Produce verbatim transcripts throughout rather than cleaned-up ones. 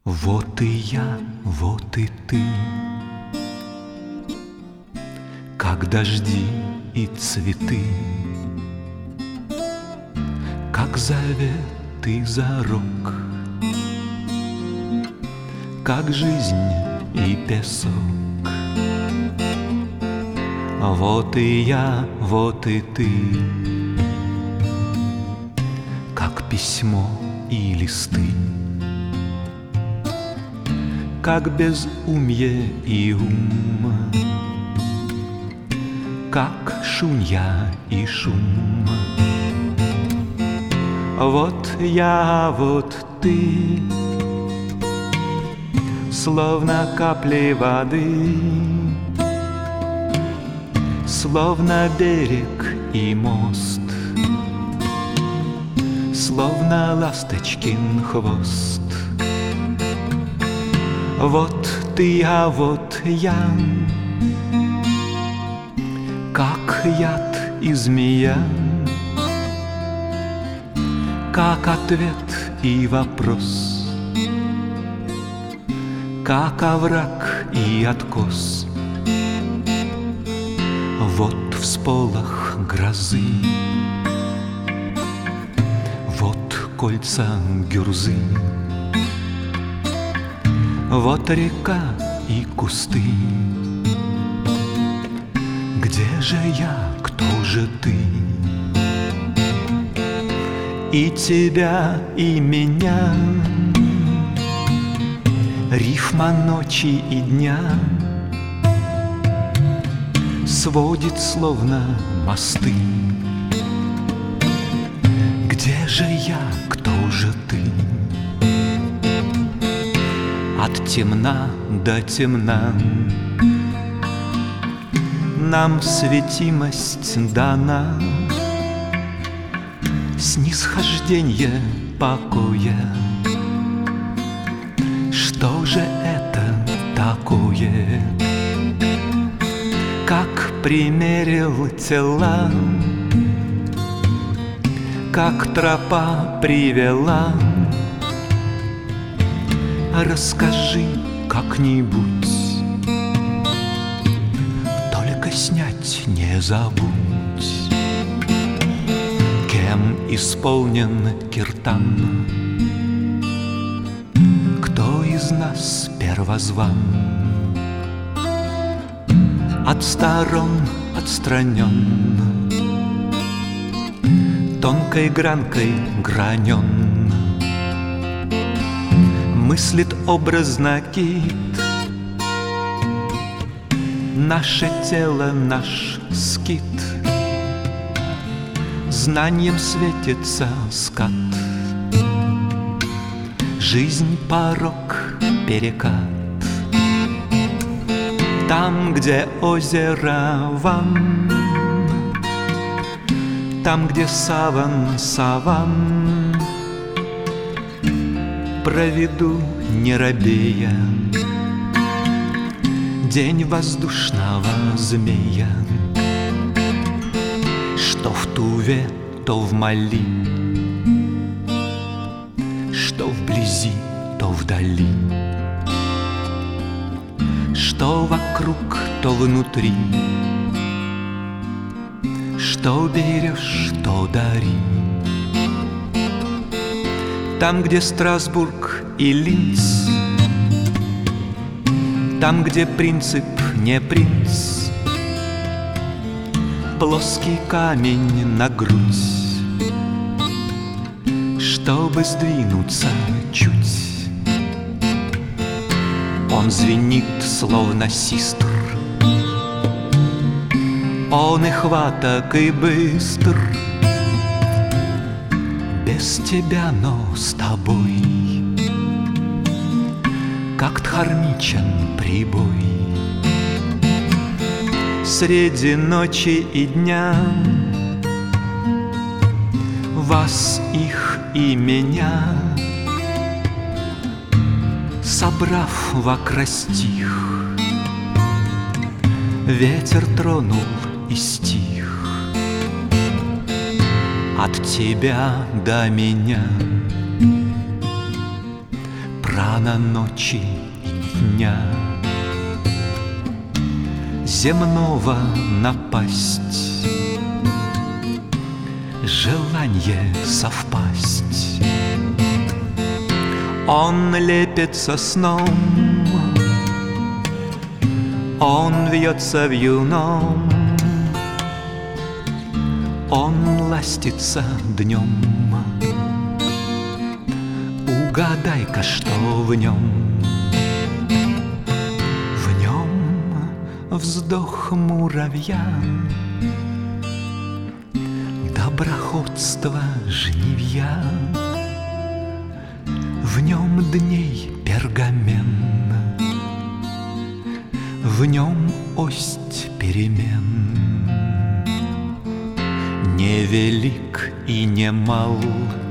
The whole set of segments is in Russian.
Вот и я, вот и ты, как дожди и цветы, как завет и зарок, как жизнь и песок. Вот и я, вот и ты, как письмо и листы, как безумье и ум, как шунья и шум. Вот я, вот ты, словно капли воды, словно берег и мост, словно ласточкин хвост. Вот ты, а вот я, как яд и змея, как ответ и вопрос, как овраг и откос. Вот всполох грозы, вот кольца гюрзы, вот река и кусты. Где же я, кто же ты? И тебя, и меня, рифма ночи и дня сводит словно мосты. Где же я, кто же ты? От темна до темна нам светимость дана, снисхожденье покоя. Что же это такое? Как примерил тела, как тропа привела. Расскажи как-нибудь, только снять не забудь. Кем исполнен киртан? Кто из нас первозван? От сторон отстранен, тонкой гранкой гранен. Мыслит образно кит, наше тело наш скит, знанием светится скат. Жизнь порог перекат. Там, где озеро вам, там, где саван саван, проведу не робея день воздушного змея. Что в Туве, то в Мали, что вблизи, то вдали, что вокруг, то внутри, что берешь, то дари. Там, где Страсбург и Линц, там, где принцип не принц, плоский камень на грудь, чтобы сдвинуться чуть. Он звенит, словно систр, он и хваток, и быстр. Без тебя, но с тобой, как дхармичен прибой. Среди ночи и дня вас, их и меня, собрав в акростих, ветер тронул и стих. От тебя до меня плана ночи и дня, земного напасть, желание совпасть. Он лепится сном, он вьется вьюном, он ластится днем. Угадай-ка, что в нем? В нем вздох муравья, доброходство жнивья, в нем дней пергамен, в нем ость перемен. Не велик и не мал,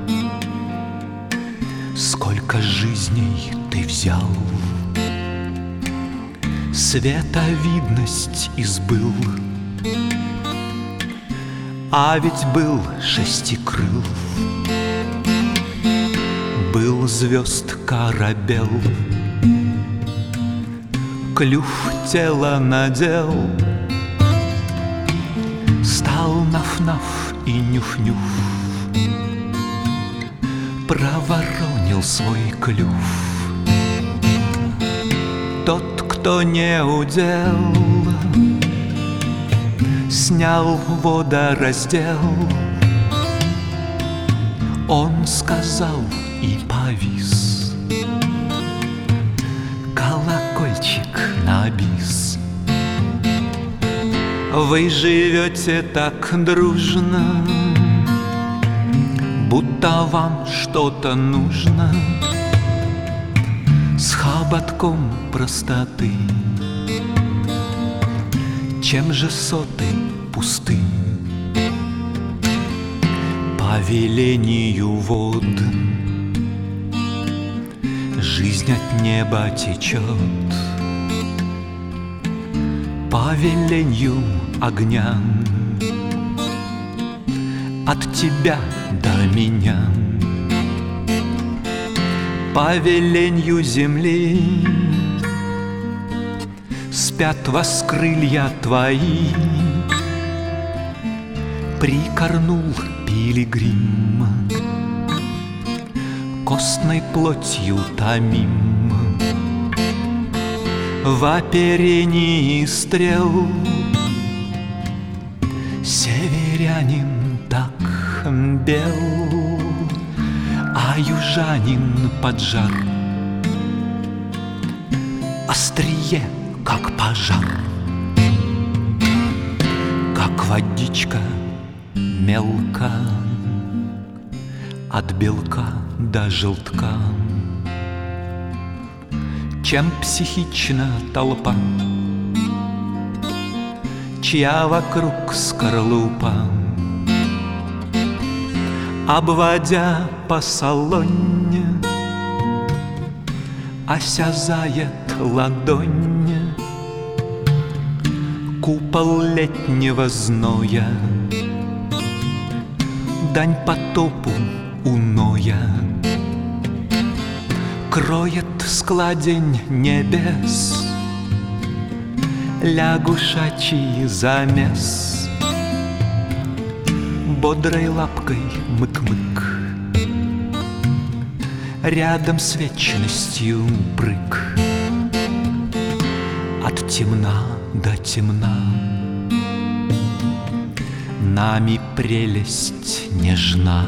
сколько жизней ты взял, световидность избыл, а ведь был шестикрыл, был звезд корабел, клюв тело надел, стал наф-наф и нюф-нюф, проворонил свой клюв. Тот, кто не удел, снял водораздел, он сказал и повис, колокольчик на бис. Вы живете так дружно, будто вам что-то нужно, с хоботком простоты. Чем же соты пусты? По велению вод жизнь от неба течет, по велению огня от тебя до меня, по веленью земли спят воскрылья твои. Прикорнул пилигрим, костной плотью томим, в оперении стрел северянин так бел, а южанин поджар, острие, как пожар, как водичка мелка, от белка до желтка. Чем психична толпа, чья вокруг скорлупа, обводя по салоне, осязает ладонь купол летнего зноя, дань потопу уноя, кроет складень небес лягушачий замес, бодрой лапкой мык-мык, рядом с вечностью прыг, от темна до темна, нами прелесть нежна.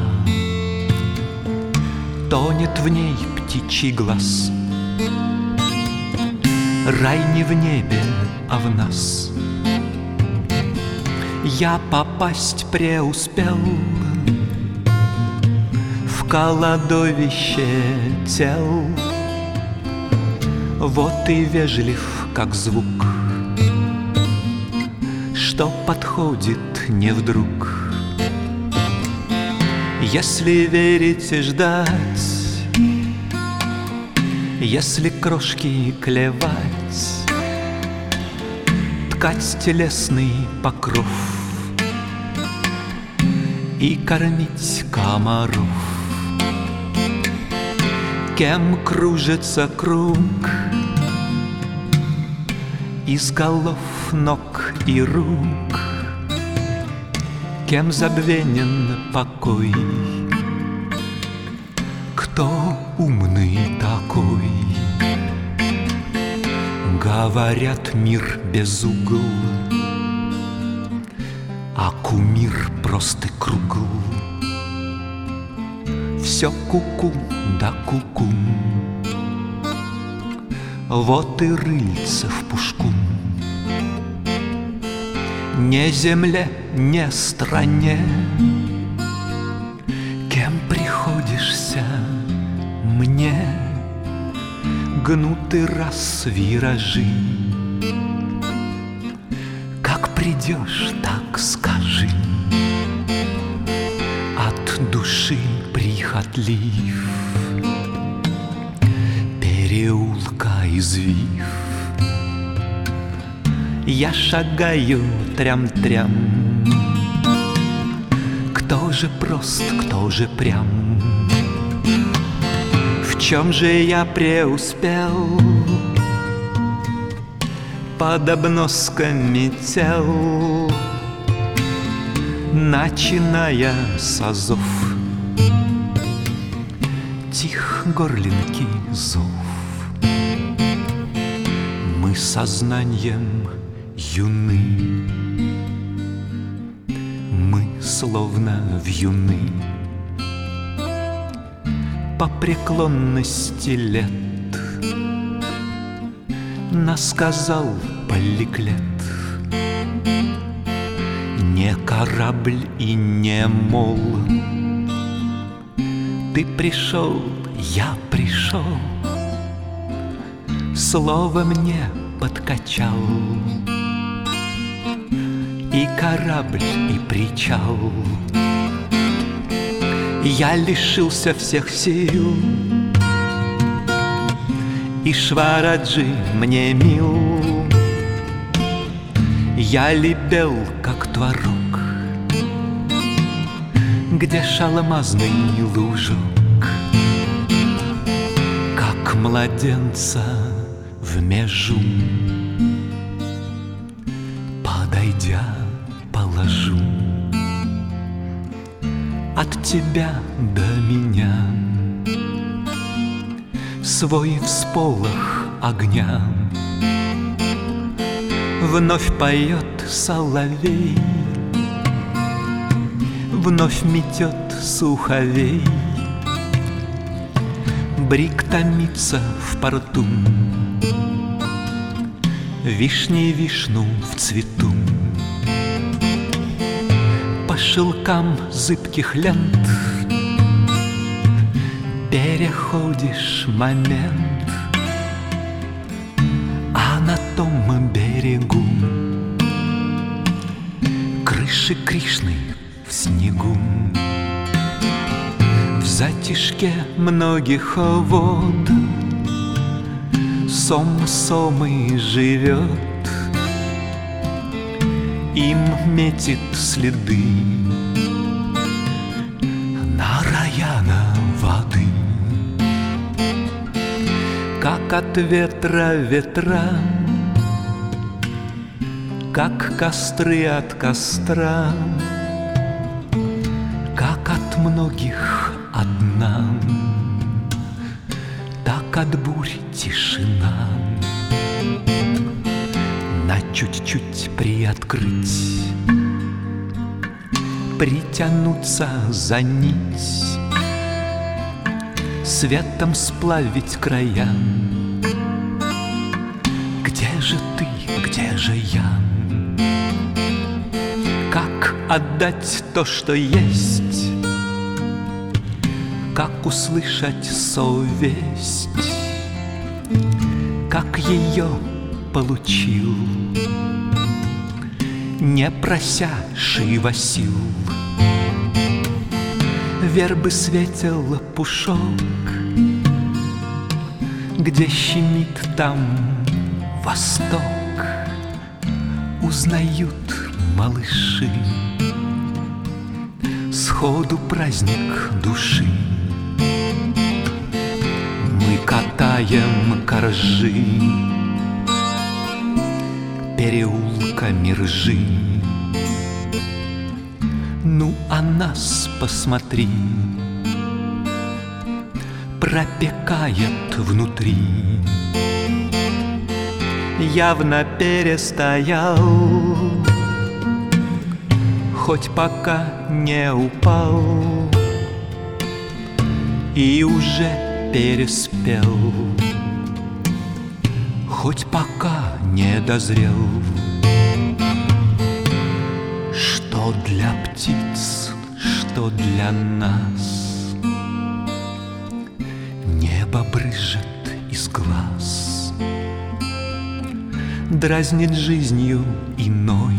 Тонет в ней птичий глаз, рай не в небе, а в нас. Я попасть преуспел в кладовище тел, вот и вежлив, как звук, что подходит не вдруг. Если верить и ждать, если крошки клевать, ткать телесный покров и кормить комаров, Кем кружится круг из голов, ног и рук, кем забвенен покой, кто умный такой? Говорят, мир без угла, а кумир просто кругл. Все куку да куку, вот и рыльце в пушку. Не земле, не стране, кем приходишься мне, гнуты раз виражи. Как придешь, так скажи, от души прихотлив, переулка извив. Я шагаю трям-трям, кто же прост, кто же прям? В чем же я преуспел? Под обносками тел, начиная с азов, тих горлинки зов. Мы сознанием юны, мы словно вьюны по преклонности лет. Нас сказал Поликлет: не корабль и не мол. Ты пришел, я пришел, слово мне подкачал, и корабль, и причал. Я лишился всех сил, и Швараджи мне мил. Я лебел, как творог, где шалмазный лужок, как младенца в межу, подойдя, положу от тебя до меня свой всполох огня. Вновь поет соловей, вновь метет суховей. Брик томится в порту, вишни вишну в цвету. По шелкам зыбких лент переходишь момент, а на том берегу крыши Кришны в снегу. В затишке многих вод сом сомы живет, им метит следы Нараяна воды. Как от ветра ветра, как костры от костра, как от многих одна, так от бурь тишина. На чуть-чуть приоткрыть, притянуться за нить, светом сплавить края. Где же ты, где же я? Как отдать то, что есть? Как услышать совесть? Как ее получил, не прося Шива сил? Вербы светел пушок, где щемит там восток. Узнают малыши сходу праздник души. катаем коржи переулками ржи. Ну, а нас посмотри, пропекает внутри. Явно перестоял, хоть пока не упал, и уже переспел, хоть пока не дозрел. Что для птиц, что для нас, небо брызжет из глаз, дразнит жизнью иной,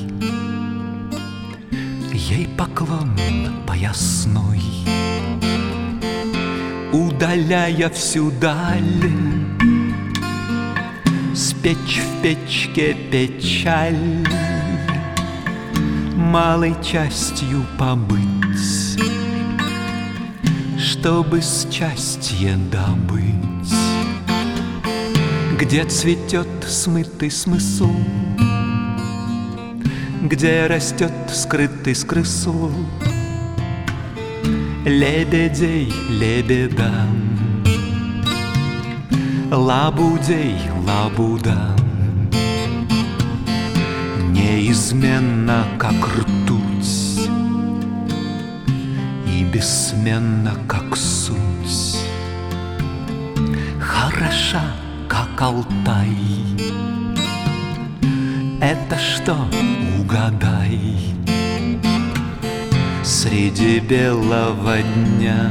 ей поклон поясной. Удаляя всю даль, спечь в печке печаль, малой частью побыть, чтобы счастье добыть. Где цветет смытый смысл, где растет скрытый смысл, лебедей лебедам, лабудей лабудам. Неизменно, как ртуть, и бессменно, как суть, хороша, как Алтай. Это что, угадай, среди белого дня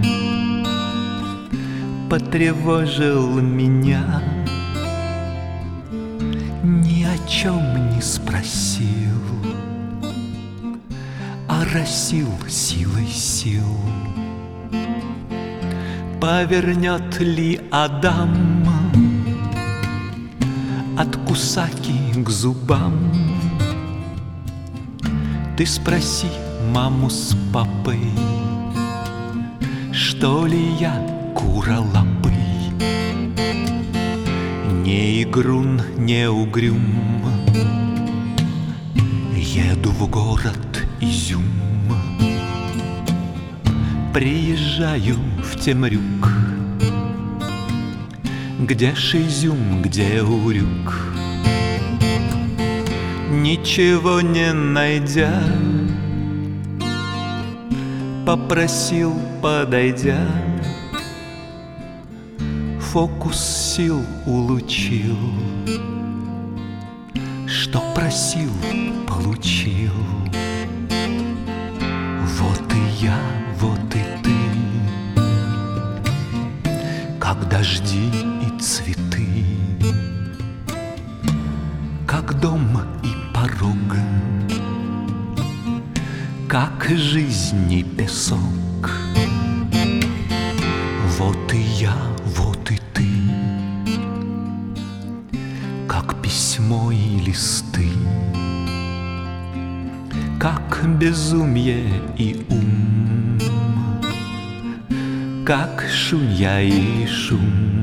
потревожил меня, ни о чем не спросил, оросил силой сил. Повернет ли Адам от кусаки к зубам? Ты спроси маму с папой, что ли я кура-лапый? Не игрун, не угрюм, еду в город Изюм. Приезжаю в Темрюк, где ж Изюм, где Урюк? Ничего не найдя, попросил, подойдя, фокус сил улучил, что просил, получил. Вот и я, вот и ты, как дожди и цветы, как дом и порог, как жизнь и песок. Вот и я, вот и ты, как письмо и листы, как безумие и ум, как шунья и шум.